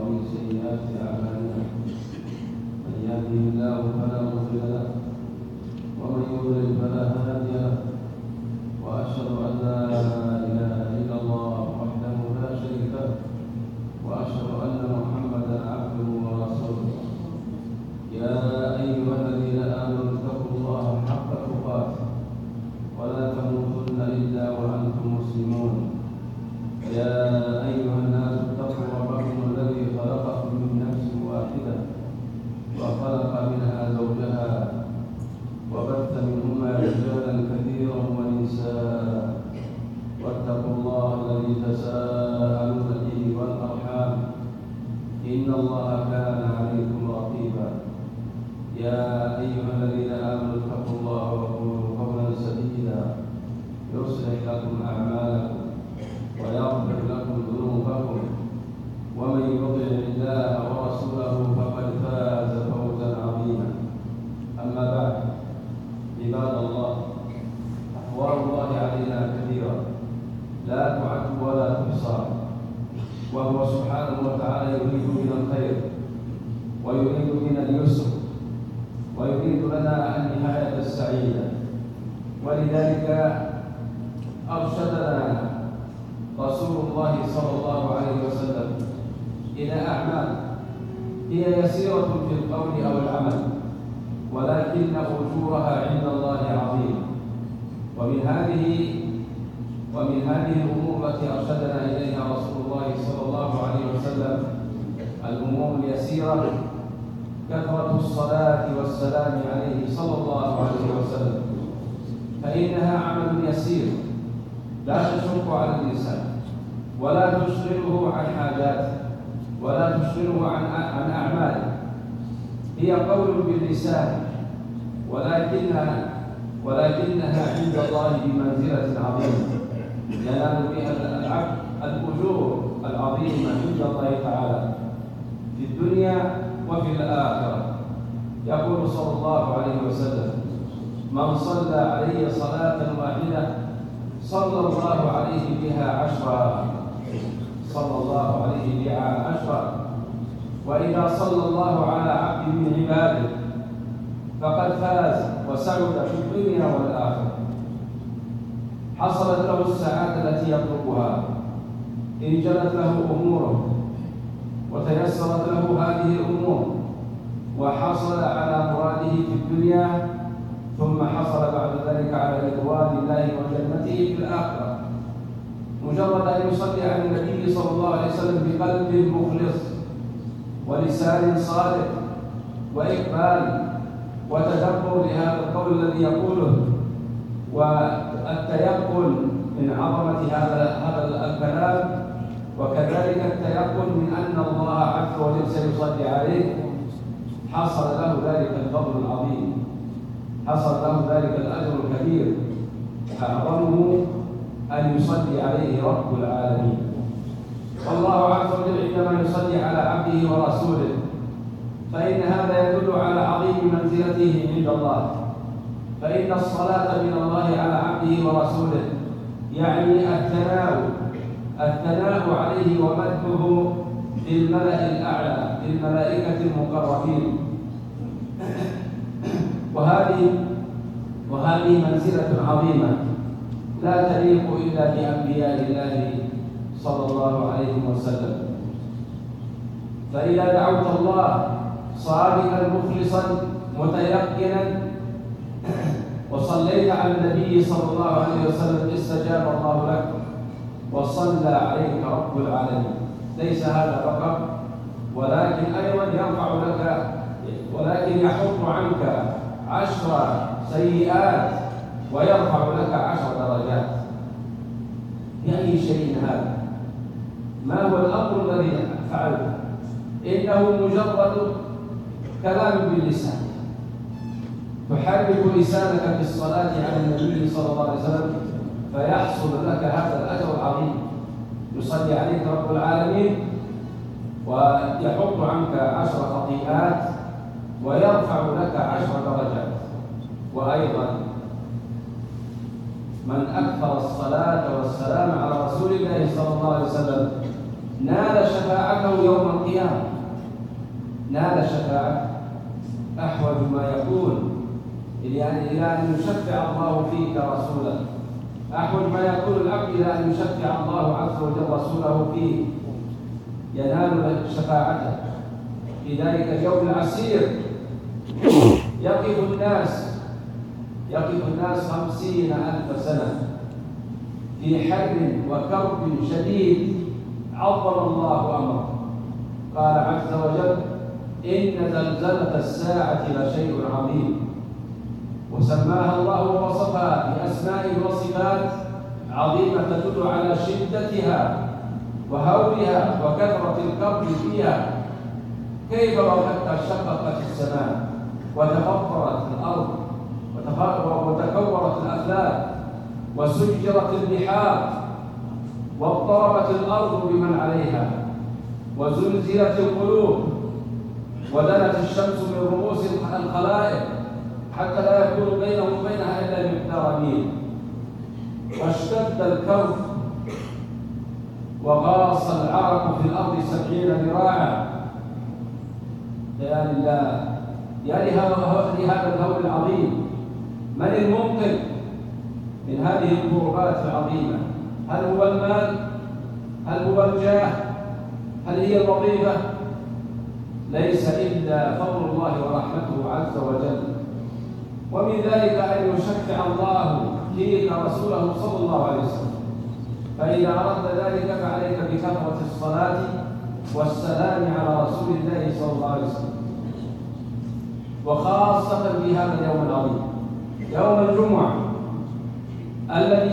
ومن سيئات أعمالنا من يهده الله فلا مضل له ومن يضلل فلا هادي له وأشهد أن لا إله إلا الله وحده لا شريك له وأشهد أن محمدا عبده ورسوله يا أيها الذين آمنوا اتقوا الله حق تقاته ولا تموتن إلا وأنتم مسلمون يا أيها الناس اتقوا ربكم الذي خلقكم من نفس واحدة وخلق منها زوجها وبث منهما رجالا كثيرا ونساء واتقوا الله الذي تساءلون به والأرحام إن الله كان عليكم رقيبا يا أيها الذين آمنوا اتقوا الله وقولوا قولا سديدا يصلح لكم أعمالكم ويغفر لكم ذنوبكم ومن يطع الله ورسوله فقد فاز فوزا عظيما أما بعد عباد الله أحوال الله علينا كثيرة لا تعد ولا تحصى وهو سبحانه وتعالى يريد بنا الخير ويريد بنا اليسر ويريد لنا النهاية السعيدة ولذلك أرشدنا رسول الله صلى الله عليه وسلم إلى أعمال هي يسيرة في القول أو العمل ولكن أجورها عند الله عظيمة ومن هذه الأمور التي أرشدنا إليها رسول الله صلى الله عليه وسلم الأمور اليسيرة كثرة الصلاة والسلام عليه صلى الله عليه وسلم فإنها عمل يسير لا تشق على الإنسان ولا تشغله عن حاجاته ولا تشغله عن أعماله هي قول باللسان ولكنها عند الله بمنزلة عظيمة ينال بها العبد الأجور العظيمة عند الله تعالى في الدنيا وفي الآخرة يقول صلى الله عليه وسلم من صلى علي صلاة واحدة صلى الله عليه بها عشرا صلى الله عليه بها عشرا وإذا صلى الله على عبد من عباده فقد فاز وسعد في الدنيا والآخرة حصلت له السعادة التي يطلبها إن جلت له أموره وتيسرت له هذه الأمور وحصل على مراده في الدنيا ثم حصل بعد ذلك على رضوان الله وجنته في الآخرة مجرد أن يصلي على النبي صلى الله عليه وسلم بقلب مخلص ولسان صادق وإقبال وتدبر لهذا القول الذي يقوله والتيقن من عظمة هذا الكلام وكذلك التيقن من أن الله عز وجل سيصلي عليه حصل له ذلك الفضل العظيم حصل له ذلك الأجر الكبير أعظمه أن يصلي عليه رب العالمين والله عز وجل عندما يصلي على عبده ورسوله فإن هذا يدل على عظيم منزلته عند الله فإن الصلاة من الله على عبده ورسوله يعني الثناء عليه ومدحه للملأ الأعلى للملائكة المقربين وهذه منزلة عظيمة لا تليق إلا بأنبياء الله صلى الله عليه وسلم فإذا دعوت الله صادقا مخلصا متيقنا وصليت على النبي صلى الله عليه وسلم استجاب الله لك وصلى عليك رب العالمين ليس هذا فقط ولكن أيضا يرفع لك ولكن يحط عنك 10 سيئات ويرفع لك 10 درجات بأي شيء هذا ما هو الأمر الذي فعلته إنه مجرد كلام باللسان تحرك لسانك في الصلاة على النبي صلى الله عليه وسلم فيحصل لك هذا الأجر العظيم يصلي عليك رب العالمين ويحط عنك 10 خطيئات ويرفع لك 10 درجات وأيضا من أكثر الصلاة والسلام على رسول الله صلى الله عليه وسلم نال شفاعته يوم القيامة، نال شفاعته. أحوج ما يكون إلى أن يشفع الله فيك رسولا، أحوج ما يكون العبد إلى أن يشفع الله عز وجل رسوله فيه، ينال شفاعته في ذلك اليوم العسير. يقف الناس 50,000 سنة في حر وكرب شديد، عظم الله أمره. قال عز وجل: إن زلزلة الساعة لشيء عظيم. وسماها الله ووصفها بأسماء وصفات عظيمة تدل على شدتها وهولها وكثرة الكرب فيها. كيف وقد شققت السماء وتفطرت الأرض وتكورت الأفلاك وسجرت البحار واضطربت الأرض بمن عليها وزلزلت القلوب ودنت الشمس من رؤوس الخلائق حتى لا يكون بينه وبينها إلا مقدار ميل، واشتد الكرب وغاص العرق في الأرض 70 ذراعا. يا لله، يا لهذا الهول العظيم. من المنقذ من هذه الكربات العظيمة؟ هل هو المال؟ هل هو الجاه؟ هل هي الوظيفة؟ ليس إلا فضل الله ورحمته عز وجل. ومن ذلك أن يشفع الله فيك رسوله صلى الله عليه وسلم. فإذا أردت ذلك فعليك بكثرة الصلاة والسلام على رسول الله صلى الله عليه وسلم، وخاصة في هذا اليوم العظيم، يوم الجمعة الذي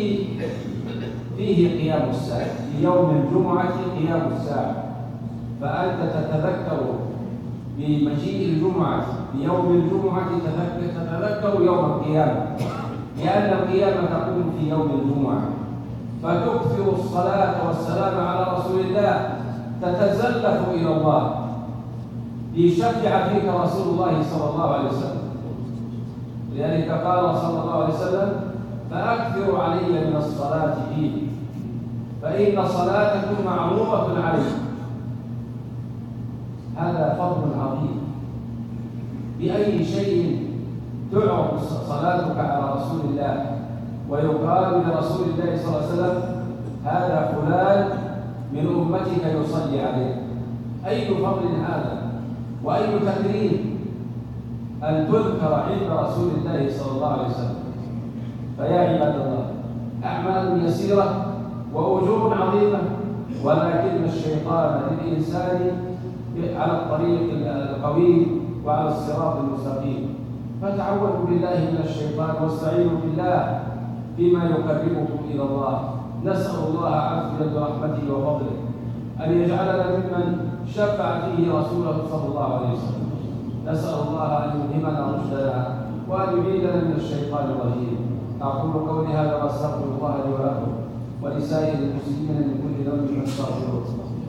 فيه قيام الساعة. في يوم الجمعة قيام الساعة، فأنت تتذكر بمجيء الجمعة، بيوم الجمعة تتذكر يوم القيامة، لأن القيامة تقوم في يوم الجمعة. فتكثر الصلاة والسلام على رسول الله، تتزلف إلى الله ليشفع فيك رسول الله صلى الله عليه وسلم. لذلك قال صلى الله عليه وسلم: فأكثروا علي من الصلاة فيه، فإن صلاتكم معروضة علي. هذا فضل عظيم. بأي شيء تعرض صلاتك على رسول الله ويقال لرسول الله صلى الله عليه وسلم: هذا فلان من أمتك يصلي عليه. أي فضل هذا وأي تكريم أن تذكر عند رسول الله صلى الله عليه وسلم. فيا عباد الله، أعمال يسيرة وأجور عظيمة، ولكن الشيطان للإنسان على الطريق القويم وعلى الصراط المستقيم. فتعوذوا بالله من الشيطان واستعينوا بالله فيما يقربكم إلى الله. نسأل الله عز وجل برحمته وفضله أن يجعلنا ممن شفع فيه رسوله صلى الله عليه وسلم. نسأل الله أن يلهمنا رشدنا وأن يعيذنا من الشيطان الرجيم. أقول قولي هذا وأستغفر الله لي ولكم ولسائر المسلمين من كل ذنب فاستغفروه.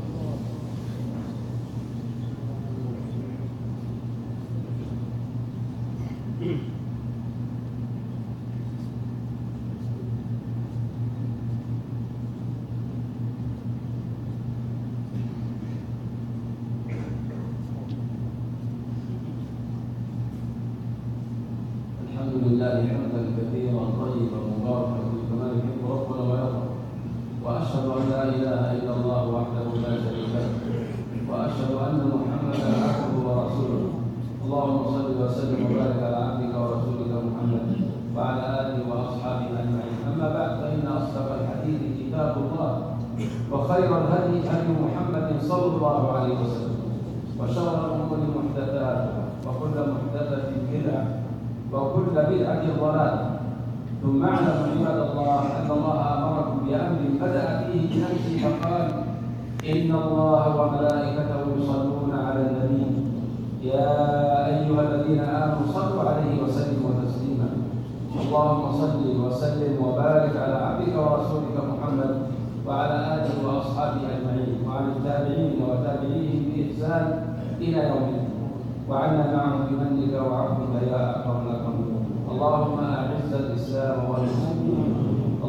الحمد لله حمدا كثيرا طيبا مباركا في كمال يحب ربنا ويرضى، واشهد ان لا اله الا الله وحده لا شريك له، واشهد ان محمدا عبده ورسوله. اللهم صل وسلم وبارك على عبدك ورسولك محمد وعلى اله واصحابه اجمعين. اما بعد، فان اصدق الحديث كتاب الله، وخير الهدي هدي محمد صلى الله عليه وسلم، وشر الامور محدثاتها، وكل محدثه بدعه، وكل بدعة ضلالة. ثم اعلموا عباد الله أن الله أمركم بأمر بدأ فيه بنفسه فقال: إن الله وملائكته يصلون على النبي يا أيها الذين آمنوا صلوا عليه وسلموا تسليما. اللهم صل وسلم وبارك على عبدك ورسولك محمد وعلى آله وأصحابه أجمعين، وعلى التابعين وتابعيهم بإحسان إلى يوم الدين، وعنا معهم بمنك وعفوك يا اكرم الاكرمين. اللهم اعز الاسلام والمسلمين،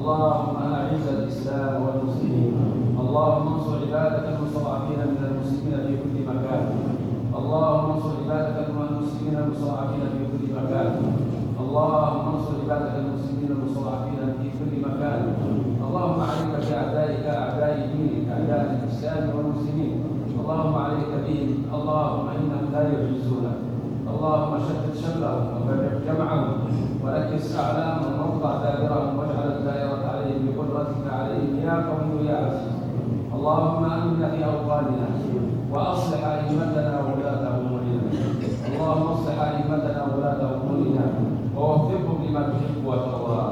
اللهم أعز الإسلام والمسلمين، اللهم انصر عبادك المستضعفين من المسلمين في كل مكان، اللهم انصر عبادك المسلمين المستضعفين في كل مكان، اللهم انصر عبادك المسلمين المستضعفين في كل مكان، اللهم عليك بأعدائك أعداء دينك أعداء الإسلام والمسلمين، اللهم عليك بهم، اللهم إنهم لا يعجزونك، اللهم شتت شملهم وفرق جمعهم ونكس أعلامهم واقطع دابرهم واجعل الدائرة عليهم بقدرتك عليهم يا قوي يا عزيز. اللهم آمنا في أوطاننا وأصلح أئمتنا وولاة أمورنا، اللهم اصلح أئمتنا وولاة أمورنا ووفقهم لما تحب وترضى.